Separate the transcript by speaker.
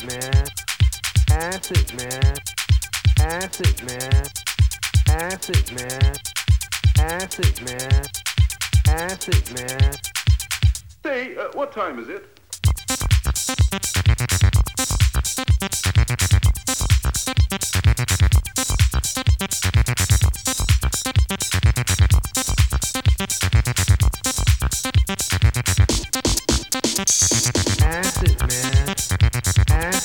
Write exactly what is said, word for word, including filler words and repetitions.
Speaker 1: man. Acid, man. Acid, man. Acid, man. Acid, man. Acid, man.
Speaker 2: Say, uh, what time is it?